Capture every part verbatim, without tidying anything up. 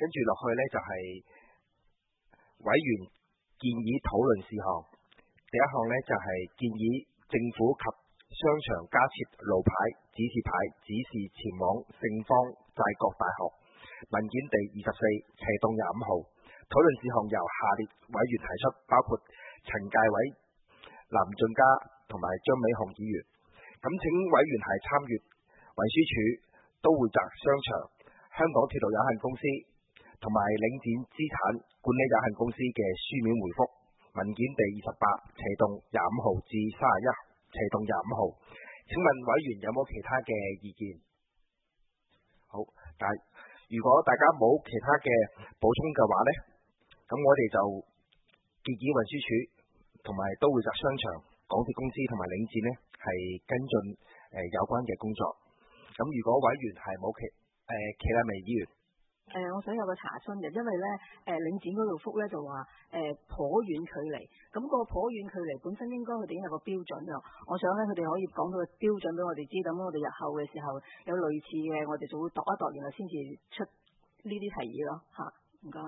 跟住落去呢，就係委員建議討論事項。第一項呢，就係建議政府及商場加設路牌、指示牌，指示前往聖方濟各大學。文件第二十四，斜棟廿五號。討論事項由下列委員提出，包括陳介偉、林俊嘉同埋張美雄議員。咁請委員係參閱運輸署、都會澤商場、香港鐵路有限公司同埋領展資產管理有限公司嘅書面回覆。文件第二十八，斜棟廿五號至三十一，斜棟廿五號。請問委員有冇其他嘅意見？好，但係如果大家冇其他嘅補充嘅話呢，咁我哋就建議運輸署同埋都會澤商場、港鐵公司同埋領展呢係跟進誒、呃、有關嘅工作。咁如果委員係冇其誒其他未議員？ 誒、呃，我想有個查詢嘅，因為咧，誒、呃、領展嗰度覆咧就話，誒、呃、頗遠距離，咁、那個頗遠距離本身應該佢哋已經有個標準㗎。我想咧佢哋可以講到個標準俾我哋知，咁我哋日後嘅時候有類似嘅，我哋就會度一度，然後先至出呢啲提議咯。嚇，唔該。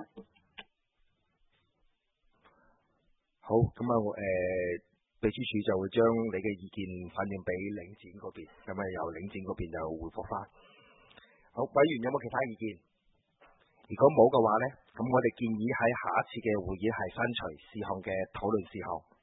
好，咁啊，誒、呃、秘書處就會將你嘅意見反映俾領展嗰邊，咁啊由領展嗰邊就回覆翻。好，委員有冇其他意見？如果冇嘅話呢，咁我哋建議喺下一次嘅會議係刪除事項嘅討論事項。